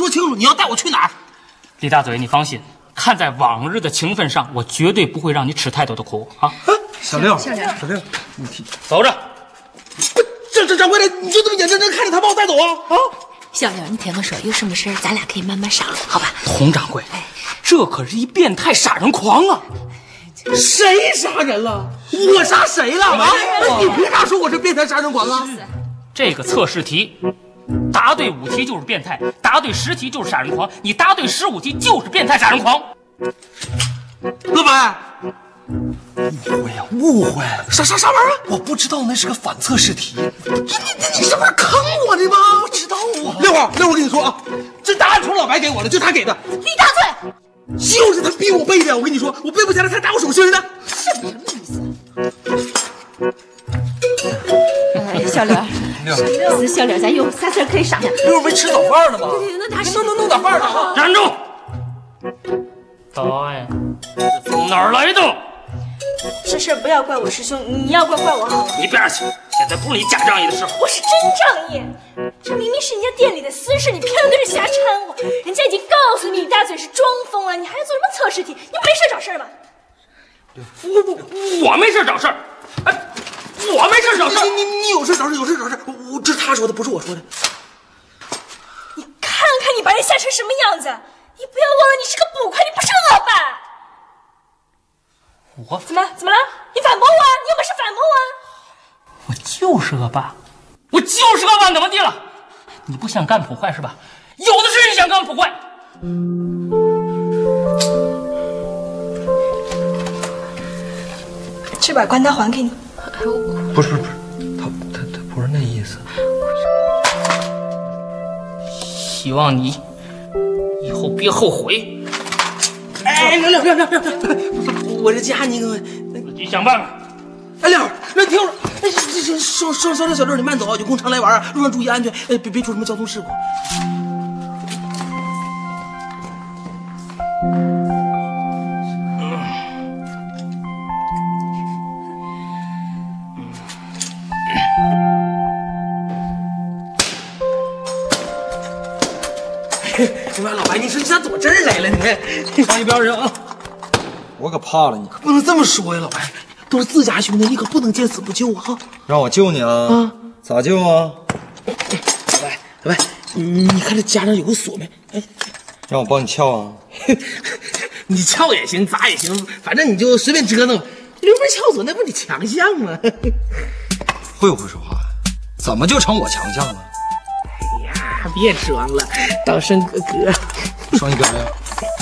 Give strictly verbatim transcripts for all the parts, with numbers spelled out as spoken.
说清楚，你要带我去哪儿？ 李大嘴，你放心，看在往日的情分上，我绝对不会让你吃太多的苦啊！ 小六， 小六， 小六，你听， 走着。 这这掌柜的，你就这么眼睁睁看着他把我带走啊？啊！ 小六，你听我说，有什么事儿咱俩可以慢慢商量，好吧？ 佟掌柜，这可是一变态杀人狂啊！ 谁杀人了？我杀谁了？啊！你凭啥说我是变态杀人狂啊？ 这个测试题，答对五题就是变态，答对十题就是杀人狂，你答对十五题就是变态杀人狂。 老板， 误会呀，误会！ 啥啥啥玩意儿？ 我不知道那是个反测试题。 你你你是不是坑我的吗？ 不知道啊。 六号，六号，我跟你说啊，这答案除了老白给我的，就他给的。 李大嘴， 就是他逼我背的。我跟你说，我背不下来，他打我手心的。 什么意思？哎，小六，六，小六，咱有啥事可以商量？ 六没吃早饭呢吗？ 对对，那他弄弄弄点饭呢。 站住！答案是从哪儿来的？ 这事不要怪我师兄，你要怪怪我好了。 你边去！现在不是你假仗义的时候。 我是真仗义，这明明是人家店里的私事，你偏要在这瞎掺和。人家已经告诉你，李大嘴是装疯了，你还要做什么测试题？你没事找事吗？ 我我我没事找事儿，哎，我没事找事儿。 你你你有事找事，有事找事。我这是他说的，不是我说的。 你看看你把人吓成什么样子！你不要忘了，你是个捕快，你不是个老板。 我怎么怎么了？你反驳我啊？你有本事反驳我啊？ 我就是恶霸，我就是恶霸，怎么地了？你不想干捕快是吧？有的是人想干捕快。 去把关刀还给你。 不是不是不是，他他他不是那意思。 希望你以后别后悔。 哎，六六六六六，我这家你给我自己想办法。 哎，六六，听我说，哎，这这稍稍稍点小六，你慢走啊，有空常来玩啊，路上注意安全，哎，别别出什么交通事故。你妈老白，你说你咋走这儿来了？你放一边去啊！我可怕了你， 不能这么说呀，老白，都是自家兄弟，你可不能见死不救啊！ 让我救你啊？ 啊， 咋救啊？ 老白，老白，你你看这夹上有个锁没？哎， 让我帮你撬啊？ 你撬也行，砸也行，反正你就随便折腾。溜门撬锁那不你强项吗？ 会不会说话呀？怎么就成我强项了？ 哎呀，别装了，当生哥哥。 双一边来。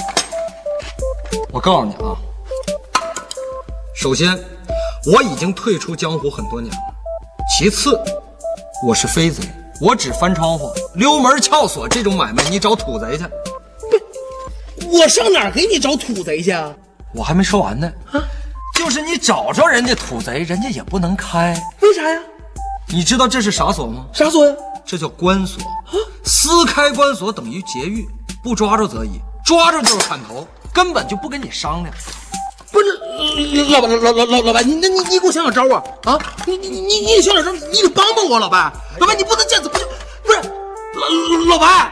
我告诉你啊，首先我已经退出江湖很多年了，其次我是飞贼，我只翻窗户、溜门撬锁这种买卖，你找土贼去。 我上哪儿给你找土贼去啊？ 我还没说完呢。啊，就是你找着人家土贼，人家也不能开。 为啥呀？ 你知道这是啥锁吗？ 啥锁呀？ 这叫关锁。撕开关锁等于劫狱，不抓住则已，抓住就是砍头，根本就不跟你商量。 不是老板老老老老白，你那你你给我想想招啊啊！你你你你得想想招，你得帮帮我，老白，老白你不能见死不救，不是老老白，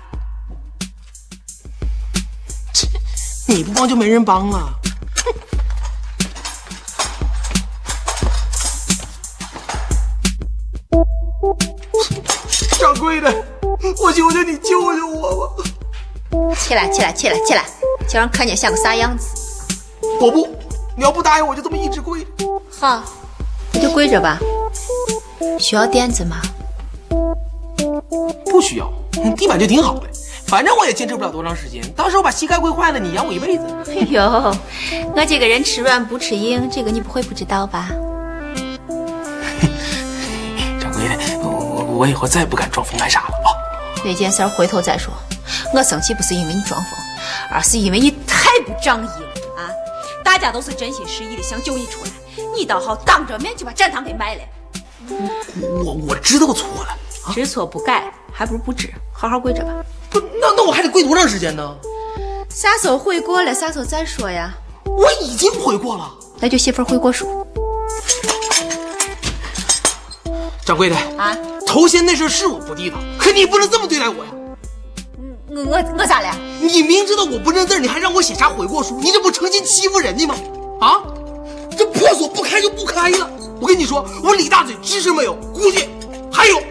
你不帮就没人帮啊！掌柜的，我求求你救救我吧！ 起来，起来，起来，起来，叫人看见像个啥样子？ 我不，你要不答应我就这么一直跪着。 好，你就跪着吧。需要垫子吗？ 不需要，地板就挺好的。反正我也坚持不了多长时间，到时候把膝盖跪坏了，你养我一辈子。 哎呦，我这个人吃软不吃硬，这个你不会不知道吧？ 掌柜的，我我以后再也不敢装疯卖傻了啊！ 那件事回头再说。我生气不是因为你装疯，而是因为你太不仗义了啊！大家都是真心实意的想救你出来，你倒好当着面就把战堂给卖了。 我我知道错了，啊、 知错不改，还不如不知。好好跪着吧。 不，那那我还得跪多长时间呢？ 啥时候悔过了，啥时候再说呀。 我已经悔过了， 那就写份悔过书。 掌柜的啊，头先那事是我不地道，可你不能这么对待我呀。 我我我咋了？ 你明知道我不认字，你还让我写啥悔过书？你这不成心欺负人家吗？啊，这破锁不开就不开了。我跟你说，我李大嘴知识没有，估计还有。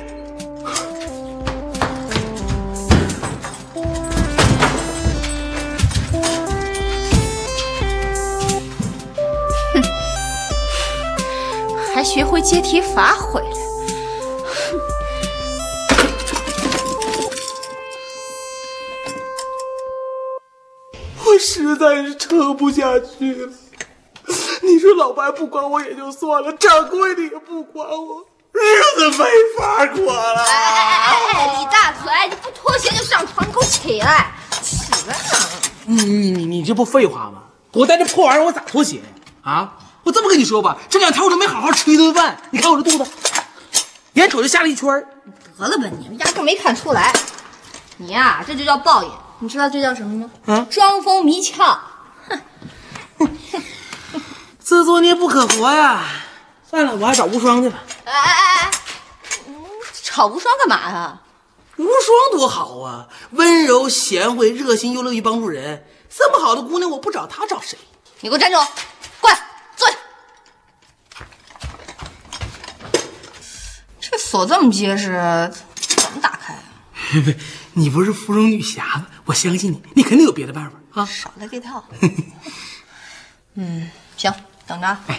还学会借题发挥了。 我实在是撑不下去了。你说老白不管我也就算了，掌柜的也不管我，日子没法过了。 哎哎哎哎，李大嘴，你不脱鞋就上床，你给我起来！起来！ 你你你你这不废话吗？我带这破玩意儿我咋脱鞋呀？啊！我这么跟你说吧，这两天我都没好好吃一顿饭。你看我这肚子，眼瞅就下了一圈。 得了吧你，压根没看出来。你呀、啊，这就叫报应。你知道这叫什么吗？ 啊， 装疯迷窍。哼， 自作孽不可活呀！算了，我还找无双去吧。 哎哎哎哎，找无双干嘛呀？ 无双多好啊，温柔贤惠、热心又乐于帮助人。这么好的姑娘，我不找她找谁？ 你给我站住！过来，坐下。这锁这么结实，怎么打开啊？ 你不是芙蓉女侠吗？我相信你，你肯定有别的办法啊！ 少来这套。嗯，行，等着。哎。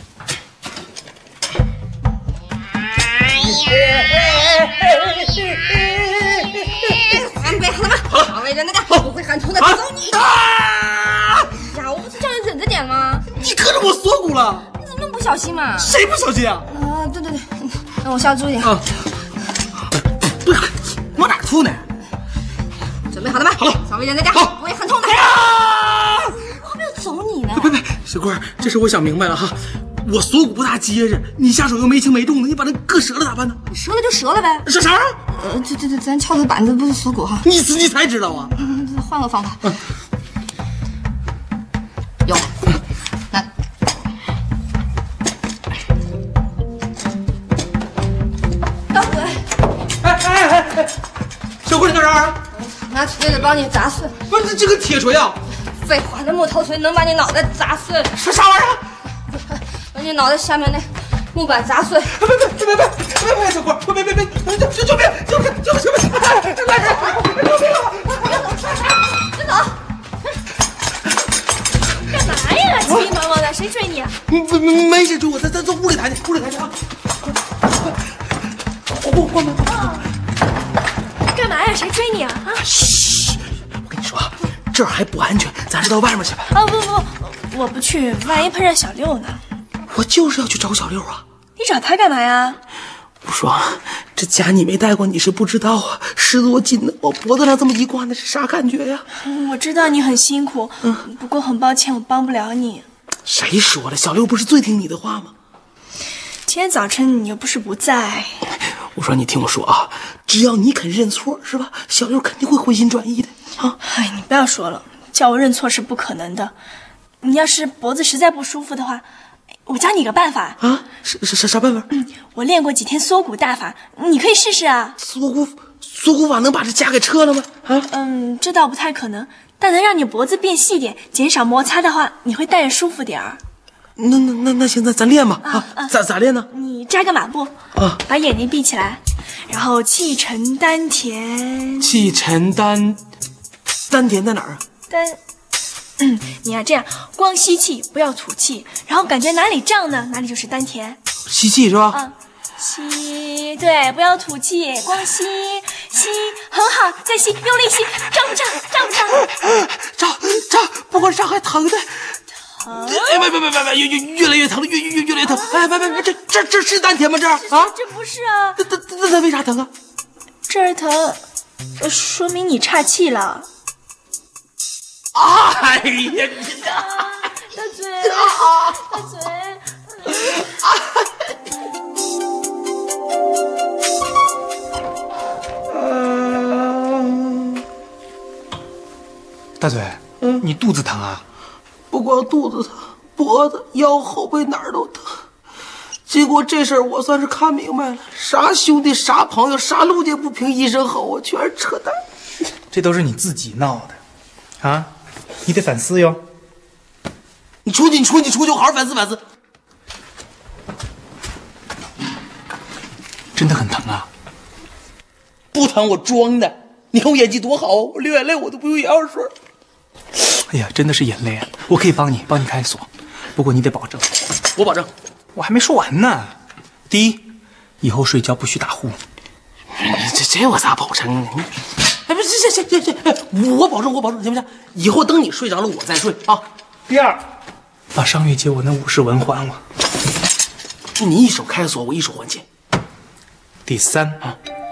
别好了吧，好了，好为人的干，不会喊痛的，走你！啊！呀，我不是叫你忍着点吗？ 你磕着我锁骨了！ 你怎么那么不小心嘛？ 谁不小心啊？ 啊，对对对，让我下注意点啊！不是，往哪吐呢？ 准备好了吗？ 好了， 稍微忍着点， 好， 不会喊痛的。 啊！ 我还没有走你呢。 别别，小官，这事我想明白了哈。我锁骨不大结实，你下手又没轻没重的，你把那割折了咋办呢？ 折了就折了呗。 啥啥啊？ 呃，对对对，咱撬的板子不是锁骨哈。 你你才知道啊？ 嗯，换个方法。嗯、有，来。大嘴。 哎哎哎哎，小棍你干啥啊？ 拿锤子帮你砸碎。 不是这个铁锤啊？ 废话，那木头锤能把你脑袋砸碎。 啥啥玩意儿？ 把你脑袋下面那木板砸碎！ 别别别别别别别，小官，别别别别，救救命！救命！救救命！来人！救命啊！ 别走！ 干嘛呀？急急忙忙的，谁追你啊？ 没没没谁追我，咱咱从屋里抬去，屋里抬去啊！我关门。 干嘛呀？谁追你啊？啊！ 嘘，我跟你说啊，这儿还不安全，咱是到外面去吧。 哦不不，我不去，万一碰上小六呢？ 我就是要去找小六啊！ 你找他干嘛呀？ 无双，这家你没带过，你是不知道啊。十多斤的，我脖子上这么一挂，那是啥感觉呀？ 嗯，我知道你很辛苦，嗯，不过很抱歉，我帮不了你。 谁说了？小六不是最听你的话吗？ 今天早晨你又不是不在。 无双，你听我说啊，只要你肯认错，是吧？小六肯定会回心转意的啊！ 哎，你不要说了，叫我认错是不可能的。你要是脖子实在不舒服的话，我教你个办法啊！啥啥啥办法？ 嗯，我练过几天缩骨大法，你可以试试啊。 缩骨缩骨法能把这痂给撤了吗？啊？ 嗯，这倒不太可能，但能让你脖子变细点，减少摩擦的话，你会戴着舒服点儿。 那那那那行，咱咱练吧啊！ 啊咋咋练呢？ 你扎个马步啊， 把眼睛闭起来，然后气沉丹田。 气沉丹丹田在哪儿啊？ 丹。嗯，你呀、啊、这样，光吸气不要吐气，然后感觉哪里胀呢，哪里就是丹田。 吸气是吧？ 嗯，吸，对，不要吐气，光吸，吸，很好，再吸，用力吸，胀不胀？胀不胀？ 胀胀，不光胀还疼的。 疼？ 哎，别别别别别，越越越来越疼了，越越越来越疼。哎，别别别，这这这是丹田吗？这啊？ 这不是啊。 那那那那为啥疼啊？ 这儿疼，说明你岔气了。 哎呀，你啊，大嘴，大嘴。 大嘴，嗯，你肚子疼啊？ 不光肚子疼，脖子、腰、后背哪儿都疼。结果这事儿我算是看明白了，啥兄弟、啥朋友、啥路见不平一声吼，我全是扯淡。 这都是你自己闹的，啊，你得反思哟。 你出去，你出去，你出去，我好好反思反思。 真的很疼啊？ 不疼，我装的。你看我演技多好啊！我流眼泪我都不用眼药水。 哎呀，真的是眼泪啊！我可以帮你，帮你开锁，不过你得保证。 我保证。 我还没说完呢。第一，以后睡觉不许打呼。 这这我咋保证呢？哎，不是，行行行行，我保证，我保证，行不行？以后等你睡着了，我再睡啊。 第二，把上月借我那五十文还我。 就你一手开锁，我一手还钱。 第三啊，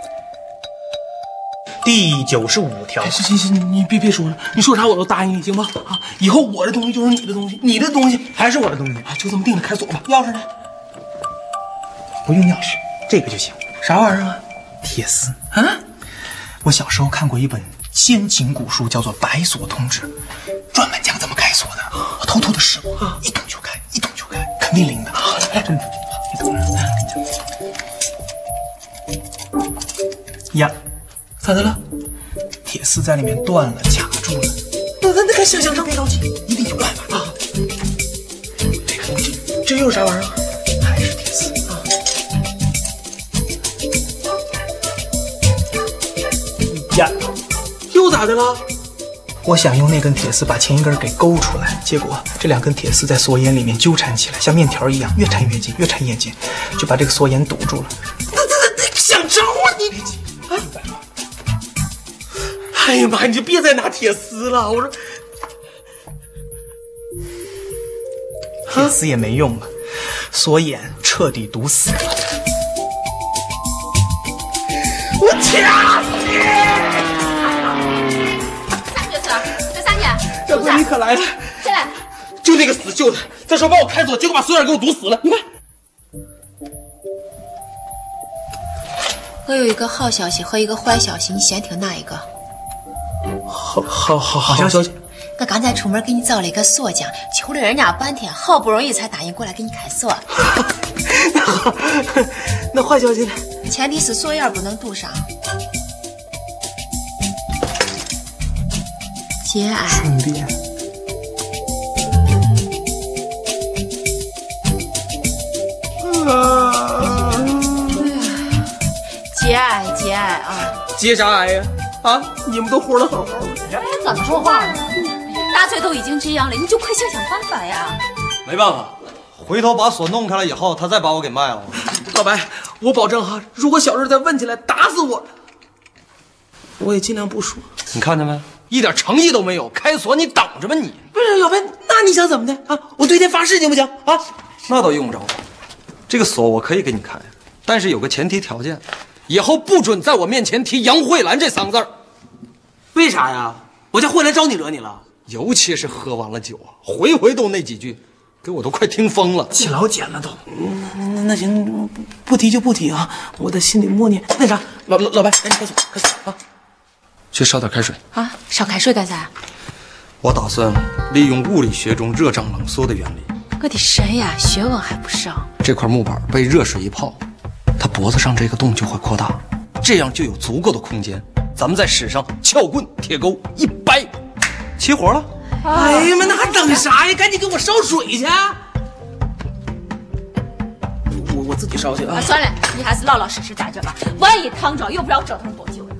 第九十五条。 行行行，你别别说了，你说啥我都答应你，行吗？啊，以后我的东西就是你的东西，你的东西还是我的东西，啊，就这么定了，开锁吧。钥匙呢？ 不用钥匙，这个就行。 啥玩意儿啊？ 铁丝啊！ 我小时候看过一本先秦古书，叫做《白锁通志》，专门讲怎么开锁的。我偷偷的试过，啊、一捅就开，一捅就开，肯定灵的。好的，真的。你等着，呀， 咋的了？ 铁丝在里面断了，卡住了。 那那那行行行， 别着急，一定有办法啊！这个东西， 这又是啥玩意儿？ 还是铁丝啊！呀， 又咋的了？ 我想用那根铁丝把前一根给勾出来，结果这两根铁丝在锁眼里面纠缠起来，像面条一样，越缠越紧，越缠越紧，就把这个锁眼堵住了。 那那那想招啊你！啊！哎呀妈，你就别再拿铁丝了，我说。 铁丝也没用了，锁眼彻底堵死了。 我掐死你！ 啥角色？这啥呢？ 大哥，你可来了！ 谁来？ 就那个死秀才，再说帮我开锁，结果把锁眼给我堵死了。你看， 我有一个好消息和一个坏消息，你先听哪一个？ 好好好好消息！ 我刚才出门给你找了一个锁匠，求了人家半天，好不容易才答应过来给你开锁。 那好，那坏消息呢？ 前提是锁眼不能堵上。节哀。 顺便。 节哀节哀啊！ 节啥哀呀？啊，你们都活得好好的， 哎，怎么说话呢？大嘴都已经这样了，你就快想想办法呀！ 没办法，回头把锁弄开了以后，他再把我给卖了。 老白，我保证哈，如果小日再问起来，打死我，我也尽量不说。 你看见没？一点诚意都没有，开锁你等着吧你。 不是老白，那你想怎么的啊？我对天发誓行不行啊？ 那倒用不着。这个锁我可以给你开，但是有个前提条件，以后不准在我面前提杨慧兰这三个字儿。 为啥呀？我家慧兰招你惹你了？ 尤其是喝完了酒啊，回回都那几句，给我都快听疯了， 起老茧了都。 嗯，那行，不提就不提啊，我在心里默念。那啥，老老老白，赶紧开锁，开锁啊！ 去烧点开水啊，烧开水干啥？ 我打算利用物理学中热胀冷缩的原理。 我的神呀，学问还不少。 这块木板被热水一泡，它脖子上这个洞就会扩大，这样就有足够的空间。咱们在史上撬棍铁钩一掰，起火了。 哎呀妈，那还等啥呀？赶紧给我烧水去！我我自己烧去啊！ 啊，算了，你还是老老实实待着吧，万一烫着又不知道折腾多久。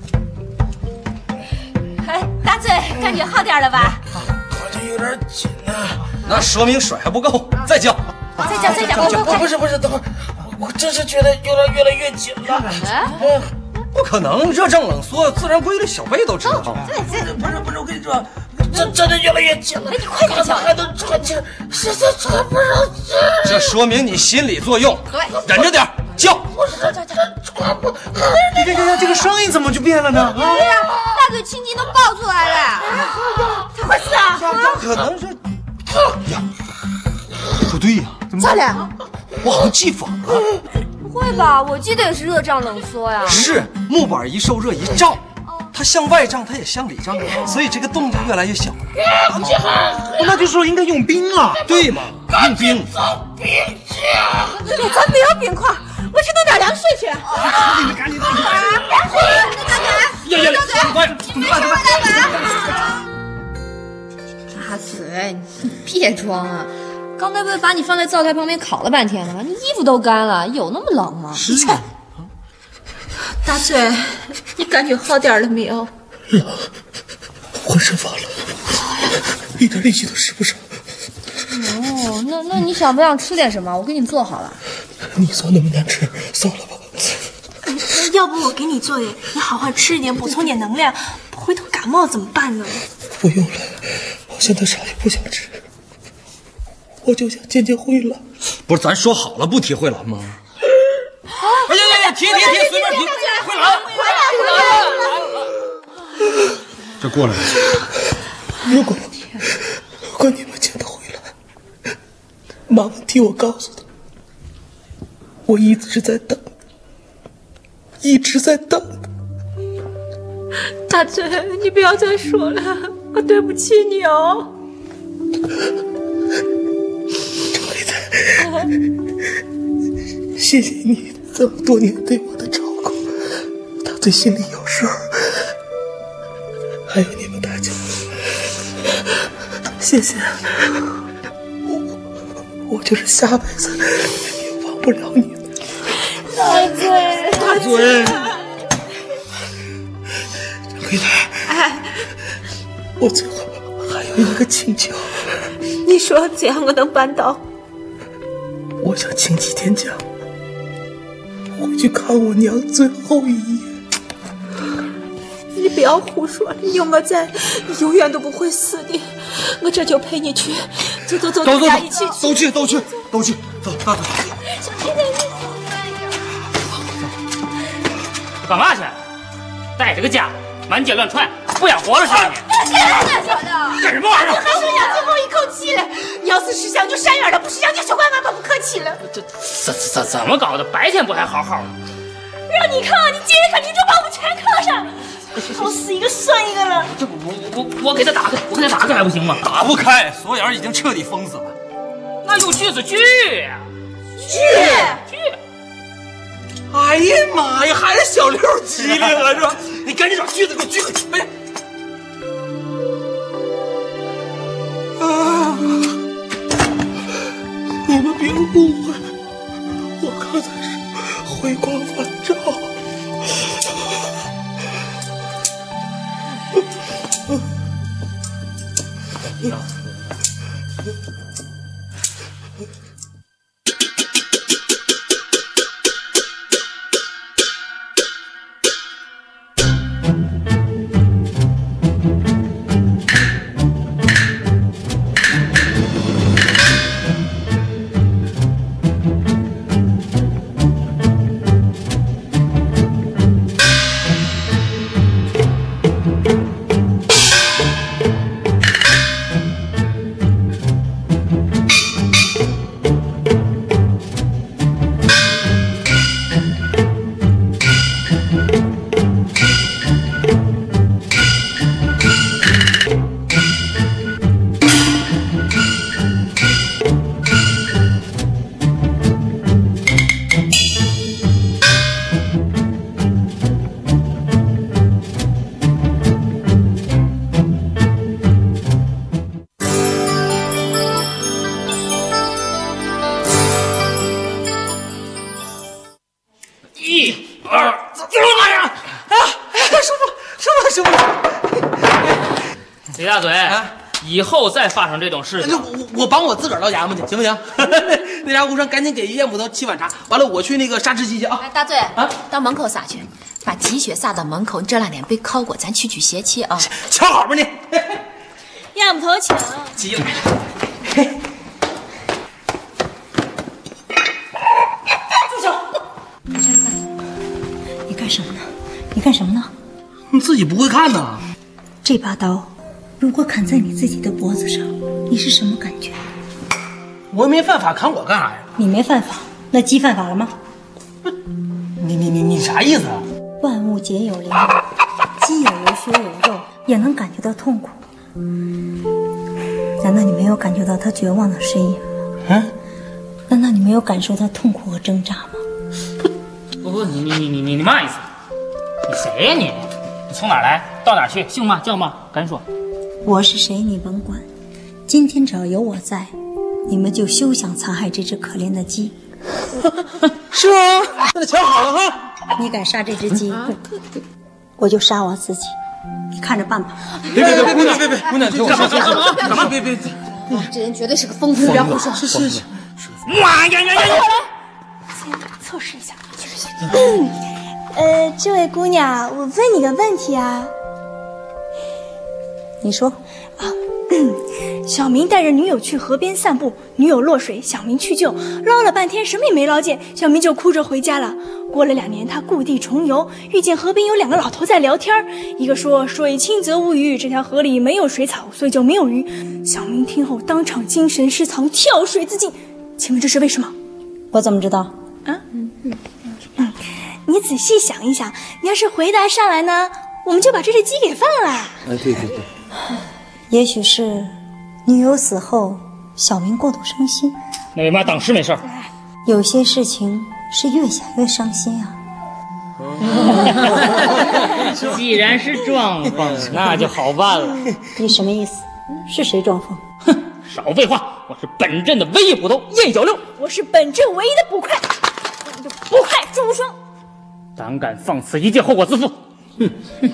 哎，大嘴，感觉好点了吧？ 好像有点紧啊。 那说明水还不够，再浇。 再浇，再浇，快快快！ 不是不是，等会儿，我真是觉得有点越来越紧了。 嗯。 不可能，热胀冷缩，自然规律小贝都知道。 对对， 不是不是，我跟你说，真真的越来越紧了。 你快点讲，还能喘气，实在喘不上气。 这说明你心理作用，忍着点，叫。 不是这这喘不。 你看看看，这个声音怎么就变了呢？啊！ 对呀，大嘴青筋都爆出来了。他会死啊！ 不可能是。呀，不对呀， 咋了？ 我好像记反了。 不会吧？我记得也是热胀冷缩呀。 是木板一受热一胀，它向外胀，它也向里胀，所以这个洞就越来越小。 那就说应该用冰了。 对嘛？用冰。 咱没有冰块，我我去弄点凉水去。 你们赶紧的！ 别哭！ 呀呀呀！快，快快大嘴，你别装啊！刚才不是把你放在灶台旁边烤了半天了吗？你衣服都干了，有那么冷吗？ 是啊。大嘴，你感觉好点了没有？ 冷，浑身发冷，一点力气都使不上。 哦，那那你想不想吃点什么？我给你做好了。 你做那么难吃，算了吧。 要不我给你做点，你好好吃一点，补充点能量，回头感冒怎么办呢？ 不用了，我现在啥也不想吃，我就想见见慧兰。 不是，咱说好了不提慧兰吗？ 哎呀呀呀！提提提，随便提。慧兰， 回来回来！ 这过来了。如果如果你们见到慧兰，麻烦替我告诉她，我一直在等，一直在等。 大嘴，你不要再说了，我对不起你哦。 慧兰，谢谢你这么多年对我的照顾，大嘴心里有数。还有你们大家，谢谢。我我就是下辈子也忘不了你们。 大嘴， 大嘴，慧兰， 哎， 我最后还有一个请求。 你说怎样我能办到？ 我想请几天假，回去看我娘最后一眼。 你不要胡说，有我在，你永远都不会死的。我这就陪你去，走走走，大家一起去， 都去都去都去，走，大嘴。 小弟弟，你怎么办呀？ 干嘛去？带着个家，满街乱窜，不想活了是吧你？干什么玩意儿？ 还剩下最后一口气了。你要是识相就闪远了，不识相就少管俺们不客气了。 这怎怎怎么搞的？白天不还好好的？ 让你看，你今天肯定就把我们全磕上，好死一个算一个了。 这我我我给他打开，我给他打开还不行吗？ 打不开，锁眼已经彻底封死了。 那用锯子锯呀， 去锯！ 哎呀妈呀，还是小六机灵啊，是吧？你赶紧找锯子给我锯回去！哎呀！啊！ 你们别误会，我刚才是回光返照。 李大嘴，啊、以后再发生这种事情， 就我我帮我自个儿到衙门去，行不行？那家务生赶紧给岳母头沏碗茶，完了我去那个杀吃鸡去啊！ 哎，大嘴啊，到门口撒去，把鸡血撒到门口。你这两天被烤过，咱驱驱邪气啊！ 瞧好吧你， 岳母头请。 急了。 住手！ 你干什么呢？你干什么呢？ 你自己不会看呐？ 这把刀，如果砍在你自己的脖子上，你是什么感觉？ 我又没犯法，砍我干啥呀？ 你没犯法，那鸡犯法了吗？ 你你你你啥意思啊？ 万物皆有灵，鸡也有血有肉，也能感觉到痛苦。难道你没有感觉到他绝望的声音吗？ 嗯？ 难道你没有感受到痛苦和挣扎吗？ 不，你你你你你你嘛意思？你谁呀你？你从哪儿来？到哪儿去？姓嘛？叫嘛？赶紧说。 我是谁你甭管，今天只要有我在，你们就休想残害这只可怜的鸡。 是吗？那就瞧好了哈！ 你敢杀这只鸡，我就杀我自己，你看着办吧。 别别别，姑娘别别，姑娘听我说，干嘛干嘛？别别别！ 这人绝对是个疯子，不要胡说。 是是是。 哇呀呀呀！ 先测试一下。嗯，呃，这位姑娘，我问你个问题啊。 你说啊，小明带着女友去河边散步，女友落水，小明去救，捞了半天什么也没捞见，小明就哭着回家了。过了两年，他故地重游，遇见河边有两个老头在聊天，一个说水清则无鱼，这条河里没有水草，所以就没有鱼。小明听后当场精神失常，跳水自尽。请问这是为什么？ 我怎么知道？ 啊，嗯嗯嗯，你仔细想一想，你要是回答上来呢，我们就把这只鸡给放了。 哎，对对对。 也许是女友死后，小明过度伤心。 那为嘛当时没事儿？ 有些事情是越想越伤心啊。 既然是装疯，那就好办了。 你什么意思？是谁装疯？ 哼，少废话！我是本镇的唯一捕头燕小六， 我是本镇唯一的捕快，我就捕快朱无双。 胆敢放肆，一切后果自负。哼！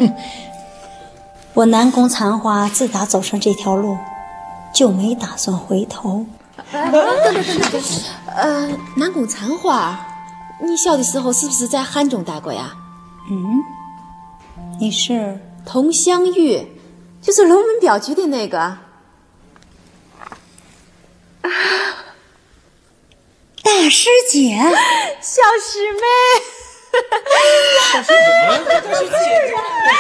我南宫残花自打走上这条路，就没打算回头。 等等等等等，呃，南宫残花，你小的时候是不是在汉中待过呀？ 嗯，你是佟湘玉，就是龙门镖局的那个。啊， 大师姐， 小师妹。 小师姐， 这是自己人，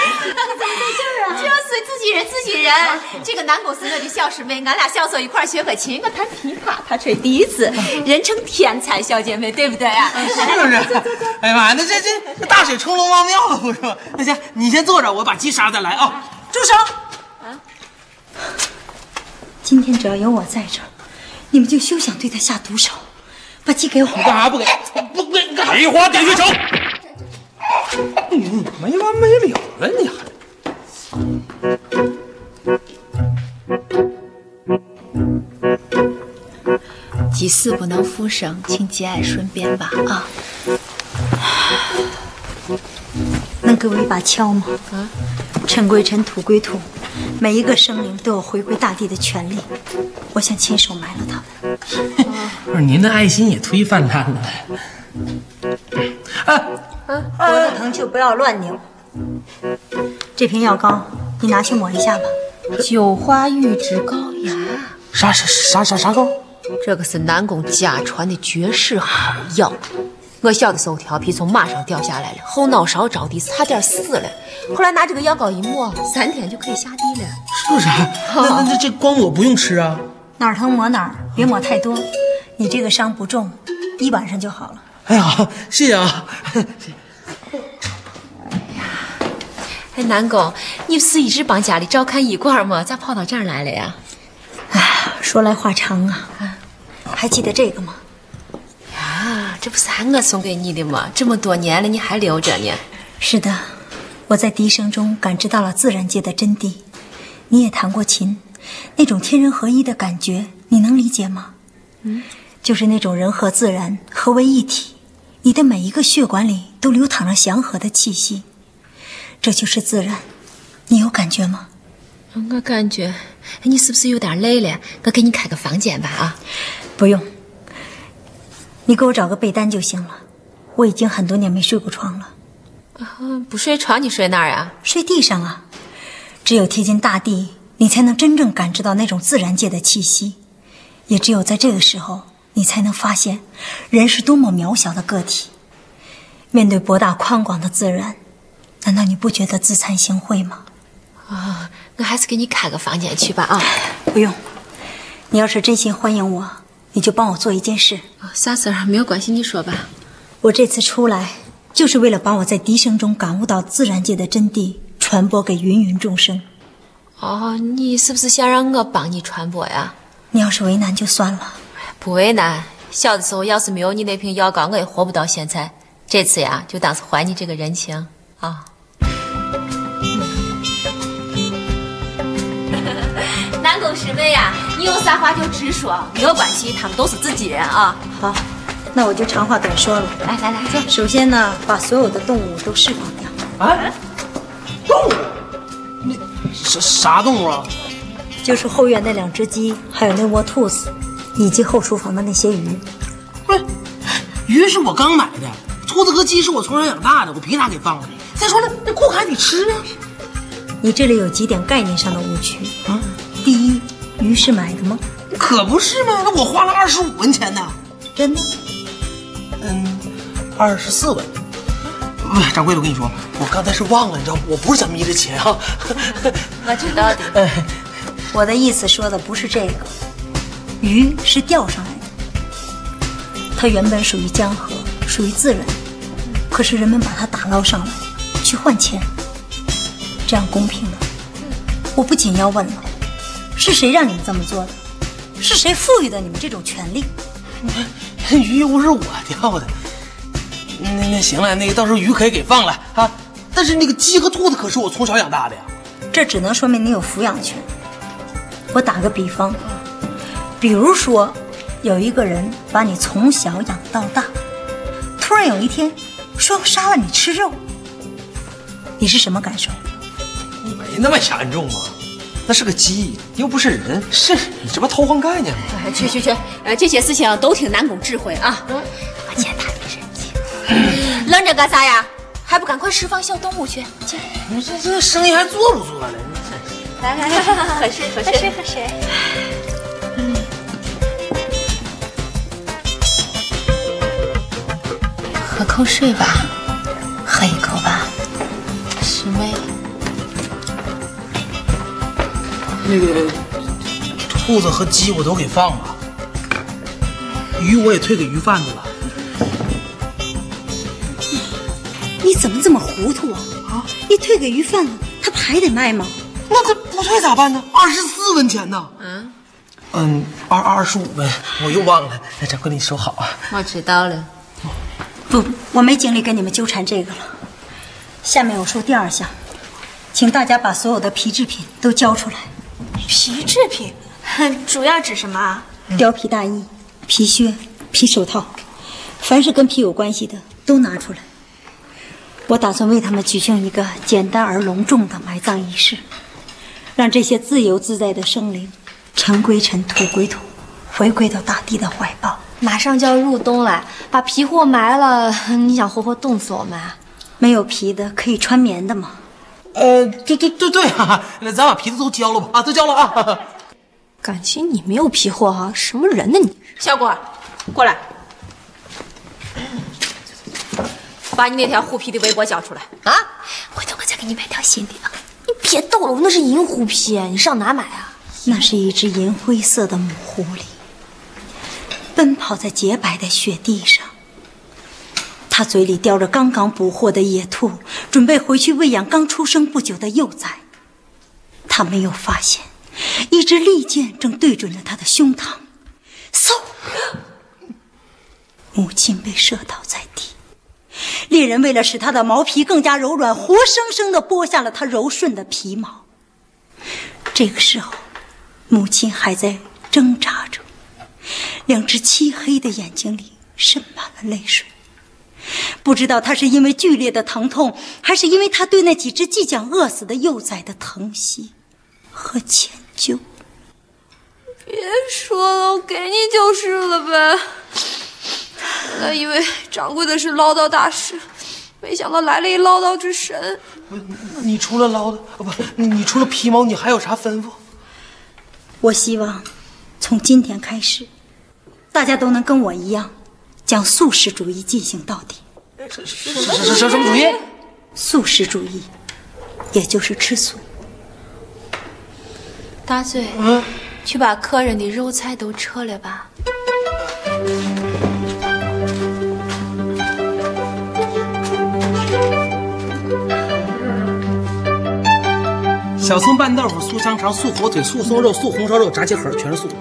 就是自己人，自己人。这个南宫是我的小师妹，俺俩小时候一块学过琴，我弹琵琶，她吹笛子，人称天才小姐妹，对不对啊？ 是不是？哎呀妈，那这这大水冲龙王庙了，不是吗？那行，你先坐着，我把鸡杀再来啊！住手！ 啊！今天只要有我在这儿，你们就休想对他下毒手。把鸡给我！ 你干啥不给？不给？你干啥？ 梨花点穴手！ 你没完没了了，你还。祭祀不能复生，请节哀顺变吧啊！ 能给我一把锹吗？啊！尘归尘，土归土，每一个生灵都有回归大地的权利。我想亲手埋了他们。 不是您的爱心也忒泛滥了。 啊啊！脖子疼就不要乱扭。这瓶药膏你拿去抹一下吧。 九花玉脂膏呀！ 啥啥啥啥啥膏？ 这个是南宫家传的绝世好药。我小的时候调皮，从马上掉下来了，后脑勺着地，差点死了。后来拿这个药膏一抹，三天就可以下地了。 是不是？那那这光抹不用吃啊？ 哪儿疼抹哪儿，别抹太多。你这个伤不重，一晚上就好了。 哎呀，谢谢啊！ 哎，南宫，你不是一直帮家里照看医馆吗？咋跑到这儿来了呀？ 哎，说来话长啊。还记得这个吗？ 呀，这不是俺我送给你的吗？这么多年了，你还留着呢？ 是的，我在笛声中感知到了自然界的真谛。你也弹过琴，那种天人合一的感觉，你能理解吗？嗯，就是那种人和自然合为一体，你的每一个血管里都流淌着祥和的气息，这就是自然。你有感觉吗？ 我感觉，你是不是有点累了？我给你开个房间吧啊！ 不用，你给我找个被单就行了。我已经很多年没睡过床了。 啊，不睡床你睡哪儿啊？ 睡地上啊。只有贴近大地，你才能真正感知到那种自然界的气息。也只有在这个时候，你才能发现人是多么渺小的个体。面对博大宽广的自然，难道你不觉得自惭形秽吗？ 啊，我还是给你开个房间去吧啊！ 不用，你要是真心欢迎我，你就帮我做一件事。 啥事儿？没有关系，你说吧。 我这次出来，就是为了把我在笛声中感悟到自然界的真谛传播给芸芸众生。 哦，你是不是想让我帮你传播呀？ 你要是为难就算了。 不为难，小的时候要是没有你那瓶药膏，我也活不到现在。 这次呀，就当是还你这个人情啊。南宫师妹呀，你有啥话就直说，没有关系，他们都是自己人啊。 好，那我就长话短说了。 来来来，坐。 首先呢，把所有的动物都释放掉。 啊？动物？那啥啥动物啊？ 就是后院那两只鸡，还有那窝兔子，以及后厨房的那些鱼。 不是，鱼是我刚买的，兔子和鸡是我从小养大的，我凭啥给放了？再说了，那顾客还得吃啊。 你这里有几点概念上的误区啊？第一，鱼是买的吗？ 可不是嘛，那我花了二十五文钱呢。 真的？ 嗯，二十四文。不，掌柜的，我跟你说，我刚才是忘了，你知道，我不是想眯着钱啊。 我知道的。 我的意思说的不是这个，鱼是钓上来的，它原本属于江河，属于自然，可是人们把它打捞上来，去换钱，这样公平吗？我不仅要问了，是谁让你们这么做的？是谁赋予的你们这种权利？ 鱼又不是我钓的。那那行了，那个到时候鱼可以给放了啊，但是那个鸡和兔子可是我从小养大的呀。 这只能说明你有抚养权。我打个比方，比如说有一个人把你从小养到大，突然有一天说要杀了你吃肉，你是什么感受？ 没那么严重啊，那是个鸡，又不是人。是你这不偷换概念吗？ 去去去，呃，这些事情都听南宫智慧啊。 我见他没人情，愣着干啥呀？还不赶快释放小动物去？去， 你这这生意还做不做了？ 来来来，喝水喝水喝水。 嗯，喝口水吧，喝一口吧，师妹。 那个兔子和鸡我都给放了，鱼我也退给鱼贩子了。 你怎么这么糊涂啊？啊！你退给鱼贩子，他不还得卖吗？ 那这不退咋办呢？二十四文钱呢？嗯，嗯，二二十五文，我又忘了。那掌柜的，你收好啊。 我知道了。 不，我没精力跟你们纠缠这个了。下面我说第二项，请大家把所有的皮制品都交出来。 皮制品，主要指什么啊？ 貂皮大衣、皮靴、皮手套，凡是跟皮有关系的都拿出来。我打算为他们举行一个简单而隆重的埋葬仪式，让这些自由自在的生灵尘归尘，土归土，回归到大地的怀抱。 马上就要入冬了，把皮货埋了，你想活活冻死我们？ 没有皮的可以穿棉的吗？ 呃，对对对对啊，那咱把皮子都交了吧？啊，都交了啊！ 感情你没有皮货啊？什么人呢你？ 小果，过来，把你那条狐皮的围脖交出来啊！ 回头我再给你买条新的啊！你别逗了，那是银狐皮，你上哪买啊？ 那是一只银灰色的母狐狸，奔跑在洁白的雪地上。它嘴里叼着刚刚捕获的野兔，准备回去喂养刚出生不久的幼崽。它没有发现，一支利箭正对准了它的胸膛。嗖！母亲被射倒在地。猎人为了使它的毛皮更加柔软，活生生地剥下了它柔顺的皮毛。这个时候，母亲还在挣扎着，两只漆黑的眼睛里渗满了泪水。不知道他是因为剧烈的疼痛，还是因为他对那几只即将饿死的幼崽的疼惜和歉疚。 别说了，我给你就是了呗。本来以为掌柜的是唠叨大师，没想到来了一唠叨之神。 你除了唠叨，不，你除了皮毛，你还有啥吩咐？ 我希望从今天开始，大家都能跟我一样，将素食主义进行到底。 什什什什什么主义？ 素食主义，也就是吃素。 大嘴，嗯，去把客人的肉菜都撤了吧。 小葱拌豆腐、素香肠、素火腿、素松肉、素红烧肉、炸鸡盒，全是素。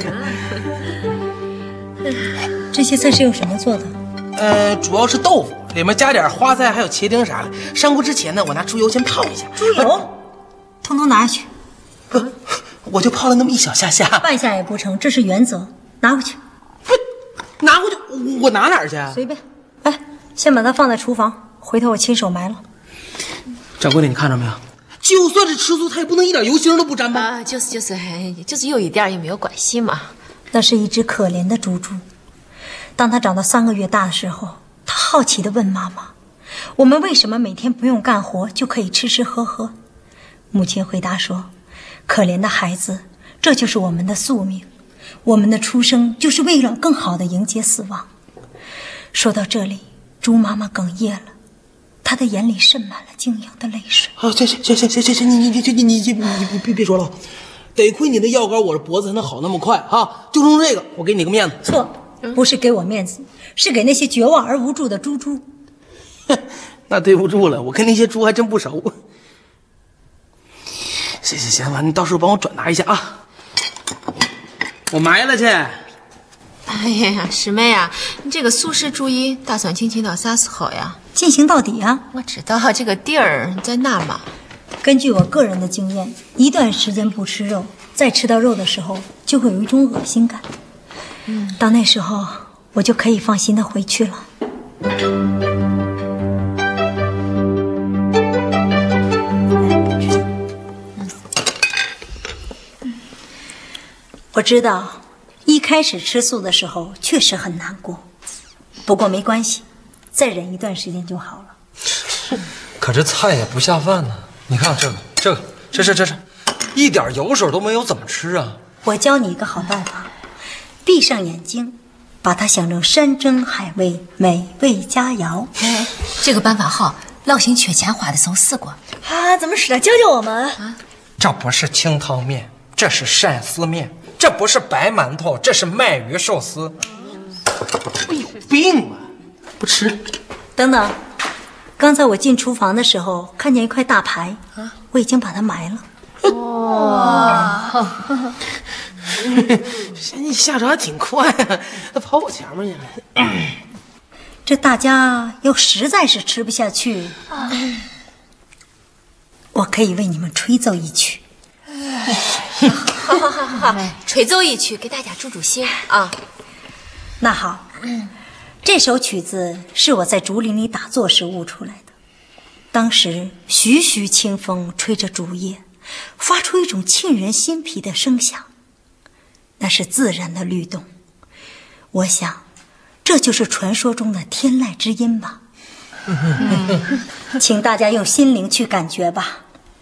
这些菜是用什么做的？ 呃，主要是豆腐， 里面加点花菜，还有茄丁啥的。上锅之前呢，我拿猪油先泡一下。 猪油，通通拿下去。 不，我就泡了那么一小下下， 半下也不成，这是原则。拿回去。 不，拿回去，我拿哪儿去？ 随便。哎，先把它放在厨房，回头我亲手埋了。 掌柜的，你看着没有？就算是吃素，它也不能一点油星都不沾吧？ 啊，就是就是，就是有一点也没有关系嘛。 那是一只可怜的猪猪。当它长到三个月大的时候，它好奇地问妈妈：“我们为什么每天不用干活就可以吃吃喝喝？”母亲回答说：“可怜的孩子，这就是我们的宿命。我们的出生就是为了更好地迎接死亡。”说到这里，猪妈妈哽咽了。他的眼里渗满了晶莹的泪水。 啊，行行行行行行行，你你你你你你你别别说了，得亏你的药膏，我这脖子才能好那么快啊！就冲这个，我给你个面子。 错，不是给我面子，是给那些绝望而无助的猪猪。 那对不住了，我跟那些猪还真不熟。行行行，完你到时候帮我转达一下啊，我埋了去。 哎呀，师妹啊，你这个素食主义打算进行到啥时候呀？ 进行到底啊！ 我知道这个地儿在哪嘛。 根据我个人的经验，一段时间不吃肉，再吃到肉的时候，就会有一种恶心感。嗯，到那时候，我就可以放心的回去了。我知道，一开始吃素的时候确实很难过，不过没关系。再忍一段时间就好了。 可这菜也不下饭呢。你看这个，这个，这是这是，一点油水都没有，怎么吃啊？ 我教你一个好办法，闭上眼睛，把它想成山珍海味，美味佳肴。 哎，这个办法好，老邢缺钱花的时候试过。 啊，怎么使的？教教我们。啊， 这不是清汤面，这是鳝丝面；这不是白馒头，这是鳗鱼寿司。 我有病啊！不吃。 等等，刚才我进厨房的时候看见一块大排，啊，我已经把它埋了。 哇！你下手还挺快啊，他跑我前面去了。 这大家要实在是吃不下去，啊，我可以为你们吹奏一曲。 好好好好好，吹奏一曲，给大家助助兴啊。 那好。嗯，这首曲子是我在竹林里打坐时悟出来的。当时徐徐清风吹着竹叶，发出一种沁人心脾的声响，那是自然的律动。我想，这就是传说中的天籁之音吧。嗯，请大家用心灵去感觉吧。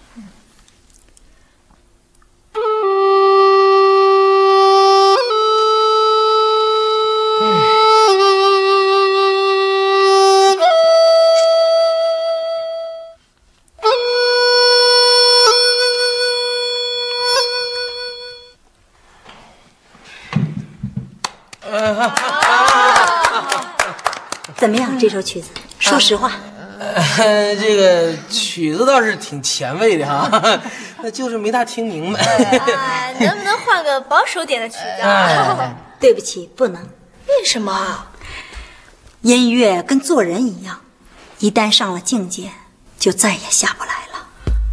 怎么样，这首曲子？说实话， 呃，这个曲子倒是挺前卫的哈，那就是没大听明白。 啊，能不能换个保守点的曲子啊？ 对不起，不能。 为什么？ 音乐跟做人一样，一旦上了境界，就再也下不来了。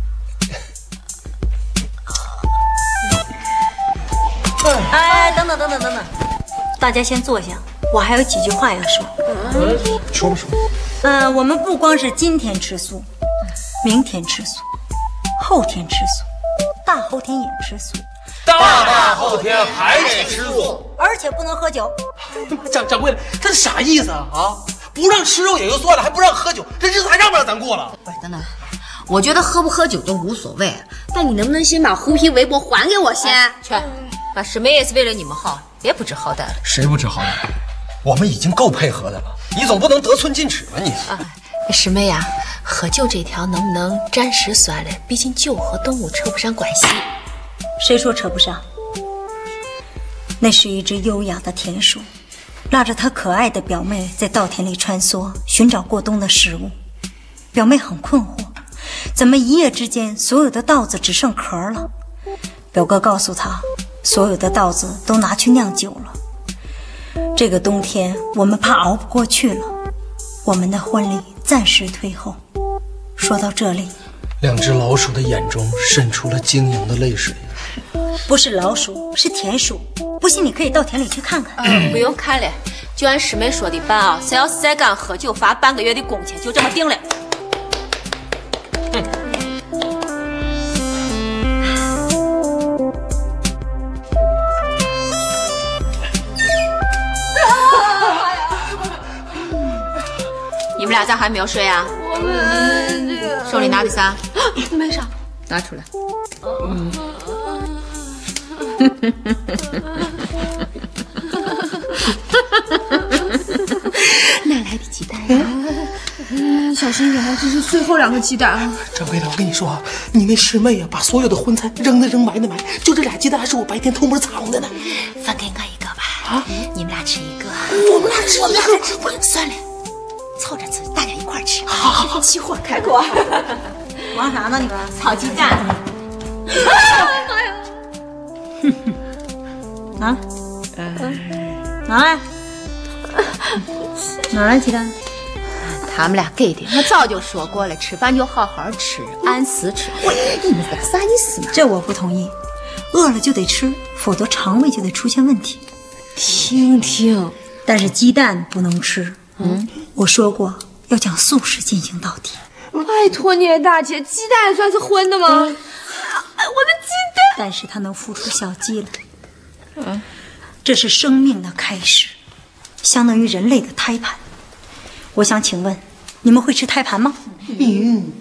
哎，等等等等等等，大家先坐下，我还有几句话要说。 嗯，说吧说吧。 呃，我们不光是今天吃素，明天吃素，后天吃素，大后天也吃素， 大大后天还得吃素， 而且不能喝酒。 掌掌柜的，这是啥意思啊？啊，不让吃肉也就算了，还不让喝酒，这日子还让不让咱过了？ 不是，等等，我觉得喝不喝酒都无所谓，但你能不能先把狐皮围脖还给我先？ 哎、去，把师妹也是为了你们好，别不知好歹了。 谁不知好歹？我们已经够配合的了，你总不能得寸进尺吧你？ 啊，师妹呀、啊，喝酒这条能不能暂时算了？毕竟酒和动物扯不上关系。 谁说扯不上？那是一只优雅的田鼠，拉着她可爱的表妹在稻田里穿梭，寻找过冬的食物。表妹很困惑，怎么一夜之间所有的稻子只剩壳了？表哥告诉她，所有的稻子都拿去酿酒了。这个冬天我们怕熬不过去了， 我们的婚礼暂时推后。说到这里， 两只老鼠的眼中渗出了晶莹的泪水。 不是老鼠，是田鼠。不信你可以到田里去看看。 嗯，不用看了，就按师妹说的办啊。谁要是再敢喝酒，罚半个月的工钱，就这么定了。嗯。你们俩咋还没有睡啊？ 我们这个手里拿的啥？ 没啥， 拿出来。嗯。哪来的鸡蛋呀？ 嗯，小心点，这是最后两个鸡蛋啊！ 掌柜的，我跟你说啊，你那师妹啊，把所有的荤菜扔的扔，埋的埋，就这俩鸡蛋还是我白天偷摸藏的呢。 分给我一个吧。 啊， 你们俩吃一个， 我们俩吃一个， 不算了，凑着吃，大家一块儿吃。 好好好， 起火开锅！ 忙啥呢你们？ 炒鸡蛋。 妈呀！ 啊，拿来，哪来鸡蛋？ 他们俩给的，我早就说过了，吃饭就好好吃，按时吃。你们这啥意思嘛？ 这我不同意，饿了就得吃，否则肠胃就得出现问题。 听听， 但是鸡蛋不能吃。嗯，我说过要将素食进行到底。 拜托你了，大姐，鸡蛋也算是荤的吗？嗯、我的鸡蛋！ 但是它能孵出小鸡来。嗯，这是生命的开始，相当于人类的胎盘。我想请问，你们会吃胎盘吗？嗯，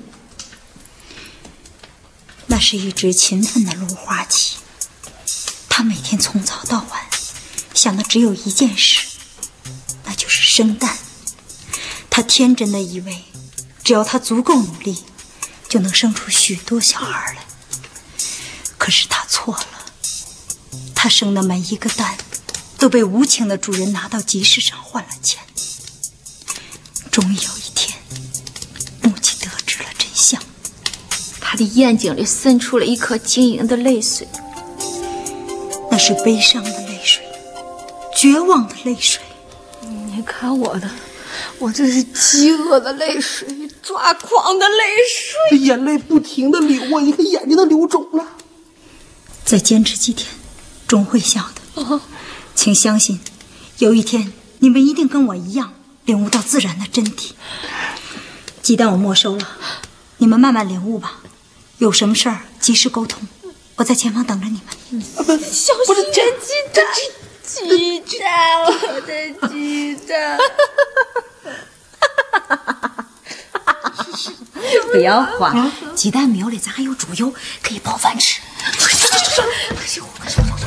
那是一只勤奋的芦花鸡，它每天从早到晚想的只有一件事，那就是生蛋。它天真的以为，只要它足够努力，就能生出许多小孩来。可是它错了。他生的每一个蛋都被无情的主人拿到集市上换了钱。终于有一天，母鸡得知了真相， 他的眼睛里渗出了一颗晶莹的泪水， 那是悲伤的泪水，绝望的泪水。 你看我的，我这是饥饿的泪水，抓狂的泪水， 眼泪不停的流啊，你看眼睛都流肿了。 再坚持几天，总会笑的。哦，请相信，有一天你们一定跟我一样领悟到自然的真谛。鸡蛋我没收了，你们慢慢领悟吧。有什么事儿及时沟通，我在前方等着你们。 嗯，啊、不，小心点，鸡蛋，鸡蛋，我的鸡蛋。 不要慌，鸡蛋没有了，咱还有猪油，可以泡饭吃。快收，快收，快收，快收！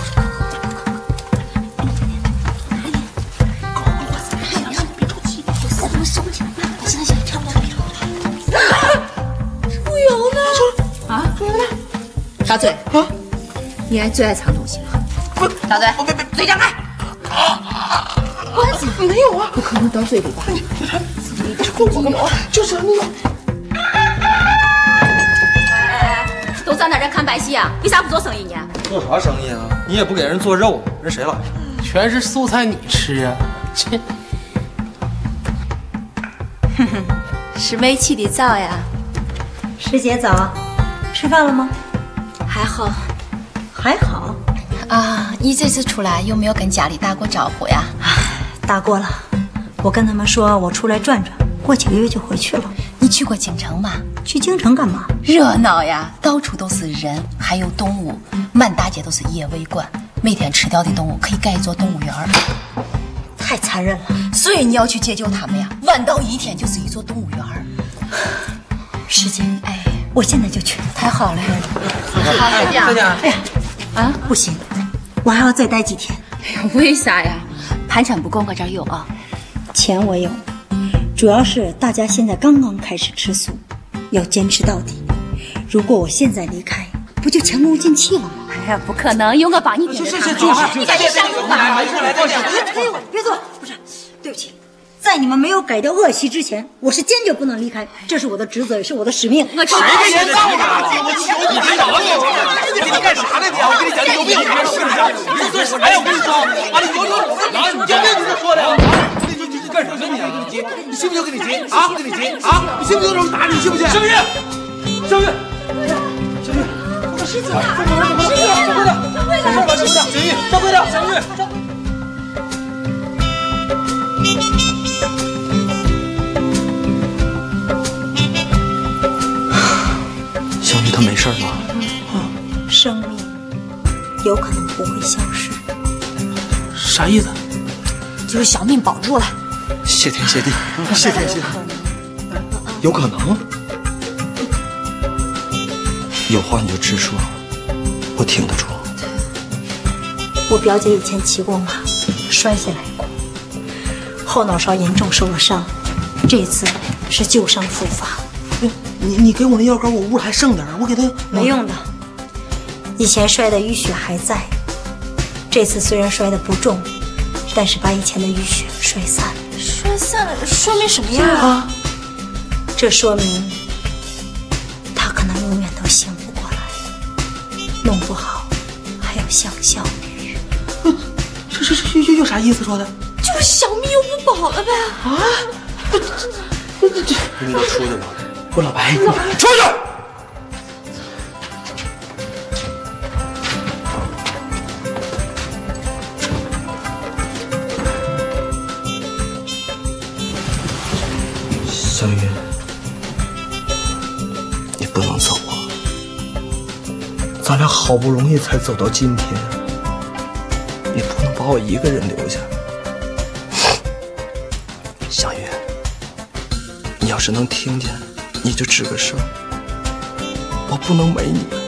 猪油呢？ 啊，猪油呢？大嘴啊，你爱最爱藏东西了。 不， 大嘴， 我别别， 嘴张开。 关子没有啊？ 不可能到嘴里吧？ 你这猪油啊，就是那个。 都站在这看白戏啊？为啥不做生意呢？ 做啥生意啊？你也不给人做肉，人谁来？ 全是素菜你吃啊！切！ 哼哼，师妹起的早呀。 师姐早，吃饭了吗？ 还好， 还好。 啊，你这次出来有没有跟家里打过招呼呀？ 打过了，我跟他们说我出来转转，过几个月就回去了。 你去过京城吗？ 去京城干嘛？ 热闹呀，到处都是人，还有动物，满大街都是野味馆，每天吃掉的动物可以盖一座动物园。 太残忍了， 所以你要去解救他们呀，晚到一天就是一座动物园。 师姐，哎，我现在就去。 太好了， 好，再见，再见。 哎呀，啊，不行，我还要再待几天。 哎呀，为啥呀？盘缠不够，我这儿有啊。 钱我有，主要是大家现在刚刚开始吃素，要坚持到底。如果我现在离开，不就前功尽弃了吗？ 哎呀，不可能，有我帮你顶着他。 是是，坐下， 你赶紧上路吧。 没事，来坐下。 别坐，不是，对不起，在你们没有改掉恶习之前，我是坚决不能离开，这是我的职责，也是我的使命。 我知道。 别闹了，我求你，别闹了，你你干啥呢你？我跟你讲，你有病，你试试。你做啥呀？我跟你说，啊，你有有有，你有病你就说的。你你你干啥呢你？ 你信不信我跟你急啊？我跟你急啊！你信不信我打你？信不信？ 小玉，小玉，小玉， 师姐， 师姐，掌柜的，掌柜的，掌柜的，小玉，掌柜的，小玉。 小玉她没事吧？ 生命有可能不会消失。 啥意思？ 就是小命保住了。 谢天谢地，谢天谢地。有可能？有话你就直说，我听得住。 我表姐以前骑过马，摔下来过，后脑勺严重受了伤，这次是旧伤复发。 你你给我那药膏，我屋还剩点，我给他没用的。以前摔的淤血还在，这次虽然摔得不重，但是把以前的淤血摔散了。 摔散了，说明什么呀？ 啊，这说明他可能永远都醒不过来，弄不好还有香消玉殒。 这这这又又啥意思说的？ 就是小命又不保了呗。 啊！这这这这， 你给我出去吧！ 我老白， 出去！小雨，你不能走啊！咱俩好不容易才走到今天，你不能把我一个人留下。小雨，你要是能听见，你就吱个声，我不能没你。